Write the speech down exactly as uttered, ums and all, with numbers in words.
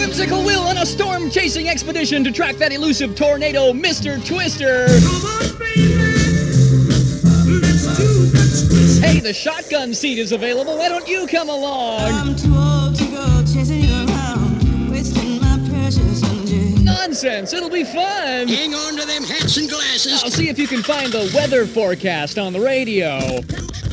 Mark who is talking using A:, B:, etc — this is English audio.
A: Whimsical Will on a storm-chasing expedition to track that elusive tornado, Mister Twister. Hey, the shotgun seat is available. Why don't you come along?
B: I'm too old to go chasing you around, wasting my precious energy.
A: Nonsense. It'll be fun.
C: Hang on to them hats and glasses.
A: I'll see if you can find the weather forecast on the radio.